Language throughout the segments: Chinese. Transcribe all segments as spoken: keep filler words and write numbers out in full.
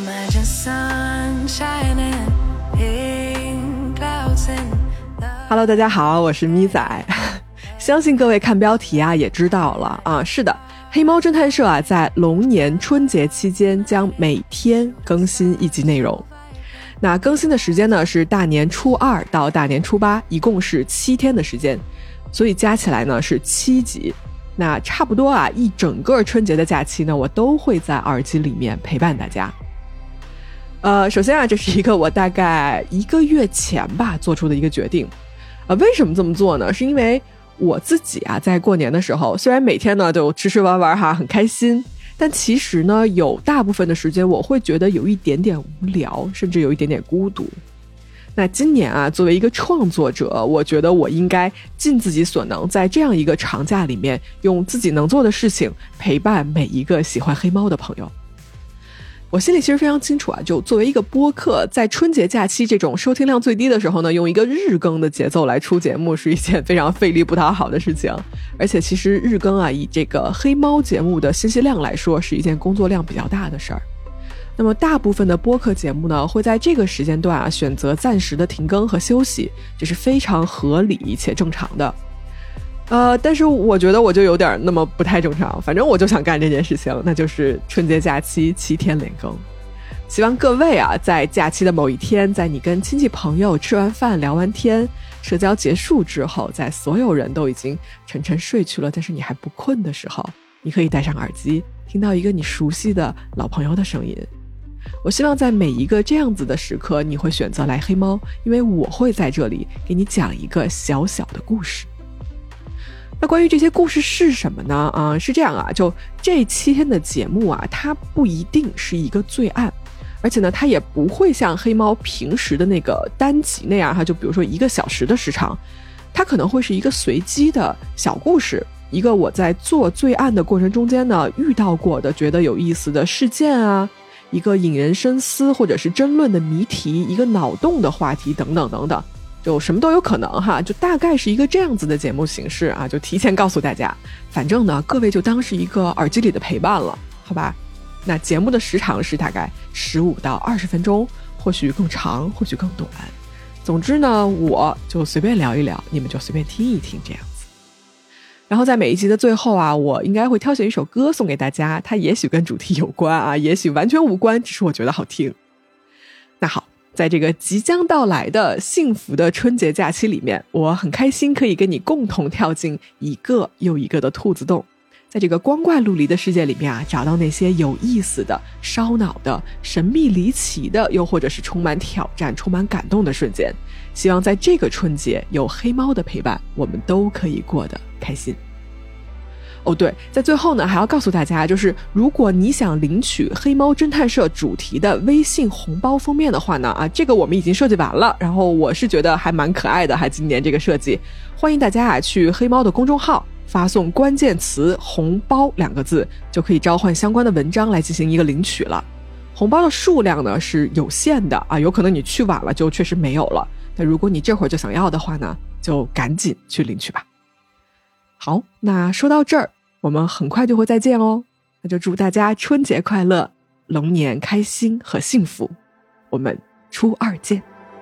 Hello， 大家好，我是咪仔。相信各位看标题啊也知道了啊，是的，黑猫侦探社啊在龙年春节期间将每天更新一集内容。那更新的时间呢是大年初二到大年初八，一共是七天的时间，所以加起来呢是七集。那差不多啊一整个春节的假期呢，我都会在耳机里面陪伴大家。呃，首先啊，这是一个我大概一个月前吧做出的一个决定。呃，为什么这么做呢？是因为我自己啊，在过年的时候，虽然每天呢就吃吃玩玩哈，很开心，但其实呢，有大部分的时间我会觉得有一点点无聊，甚至有一点点孤独。那今年啊，作为一个创作者，我觉得我应该尽自己所能，在这样一个长假里面，用自己能做的事情陪伴每一个喜欢黑猫的朋友。我心里其实非常清楚啊，就作为一个播客，在春节假期这种收听量最低的时候呢，用一个日更的节奏来出节目是一件非常费力不讨好的事情。而且其实日更啊，以这个黑猫节目的信息量来说，是一件工作量比较大的事儿。那么大部分的播客节目呢，会在这个时间段啊选择暂时的停更和休息，这是非常合理且正常的。呃，但是我觉得我就有点那么不太正常，反正我就想干这件事情，那就是春节假期七天连更。希望各位啊，在假期的某一天，在你跟亲戚朋友吃完饭聊完天，社交结束之后，在所有人都已经沉沉睡去了，但是你还不困的时候，你可以戴上耳机，听到一个你熟悉的老朋友的声音。我希望在每一个这样子的时刻，你会选择来黑猫，因为我会在这里给你讲一个小小的故事。那关于这些故事是什么呢？啊、呃，是这样啊，就这七天的节目啊，它不一定是一个罪案，而且呢，它也不会像黑猫平时的那个单集那样哈，就比如说一个小时的时长，它可能会是一个随机的小故事，一个我在做罪案的过程中间呢遇到过的觉得有意思的事件啊，一个引人深思或者是争论的谜题，一个脑洞的话题等等等等。就什么都有可能哈，就大概是一个这样子的节目形式啊，就提前告诉大家，反正呢，各位就当是一个耳机里的陪伴了，好吧？那节目的时长是大概十五到二十分钟，或许更长，或许更短。总之呢，我就随便聊一聊，你们就随便听一听这样子。然后在每一集的最后啊，我应该会挑选一首歌送给大家，它也许跟主题有关啊，也许完全无关，只是我觉得好听。那好。在这个即将到来的幸福的春节假期里面，我很开心可以跟你共同跳进一个又一个的兔子洞，在这个光怪陆离的世界里面啊，找到那些有意思的、烧脑的、神秘离奇的，又或者是充满挑战、充满感动的瞬间。希望在这个春节有黑猫的陪伴，我们都可以过得开心。哦对，在最后呢，还要告诉大家，就是如果你想领取黑猫侦探社主题的微信红包封面的话呢，啊，这个我们已经设计完了，然后我是觉得还蛮可爱的，还今年这个设计，欢迎大家啊去黑猫的公众号发送关键词红包两个字，就可以召唤相关的文章来进行一个领取了。红包的数量呢是有限的啊，有可能你去晚了就确实没有了，但如果你这会儿就想要的话呢，就赶紧去领取吧。好，那说到这儿，我们很快就会再见哦。那就祝大家春节快乐，龙年开心和幸福。我们初二见。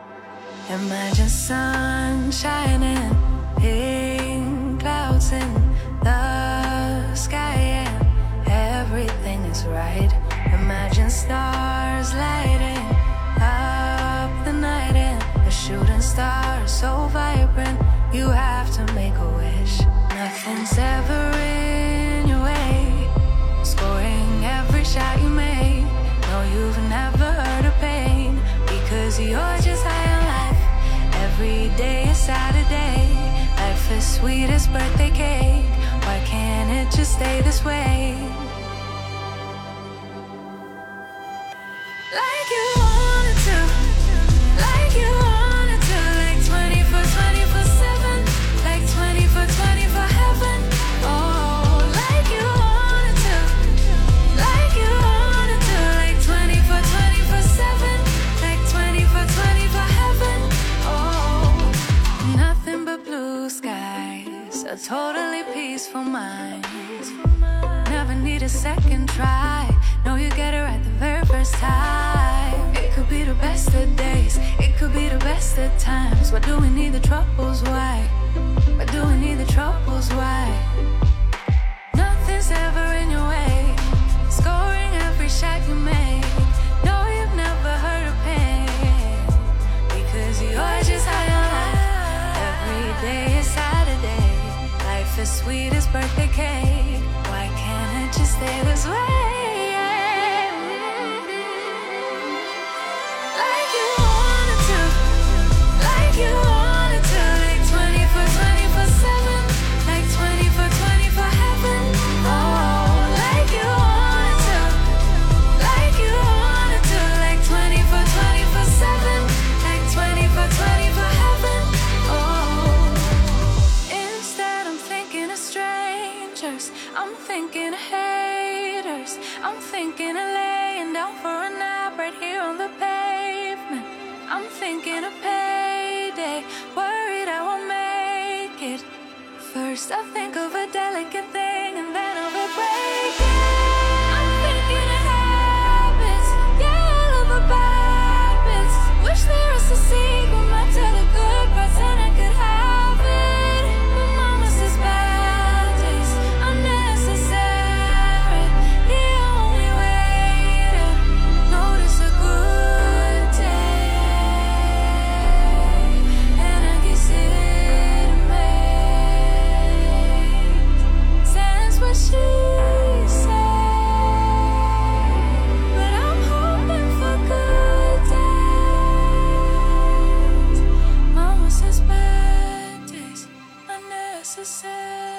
Imagine sun shining, pink clouds in the sky and everything is right. Imagine stars lighting up the night and a shooting star so vibrant you have to make a wish. Nothing's ever in your way, scoring every shot you make. No, you've never heard of pain, because you're just high on life. Every day is Saturday, life is sweet as birthday cake. Why can't it just stay this way? Like you wanted to, like you wanted to, like twenty-four, twenty-four seven, like twenty-four, twenty-four heaven. Oh, like you wanted to, like you wanted to, like twenty-four, twenty-four seven, like twenty-four, twenty-four heaven. Oh, nothing but blue skies, a totally peaceful mind. Never need need a second try. No, you get it right the very first time. It could be the best of days, it could be the best of times. Why do we need the troubles? Why? Why do we need the troubles? Why? Nothing's ever in your way, scoring every shot you make. No, you've never heard of pain, because you're just high on life. Every day is Saturday, life is sweet as birthday cake. Why can't it just stay this way? Like you wanted to, like you wanted to, like twenty-four, twenty-four seven, like twenty-four, twenty-four heaven. Oh, like you wanted to, like you wanted to, like twenty-four, twenty-four seven, like twenty-four, twenty-four heaven. Oh, instead I'm thinking of strangers, I'm thinking of haters, I'm thinking of laying down for a nap right here on the pavement. I'm thinking of payday, worried I won't make it. First I think of a delicate thing and then of a break it. I'm thinking of habits, yeah, all of the bad bits. Wish there was a sequel map to the good parts and I could have it. But mama says bad days unnecessary. The only way to notice a good day, and I guess it makes sense what she said. But I'm hoping for good days. Mama says bad days unnecessary.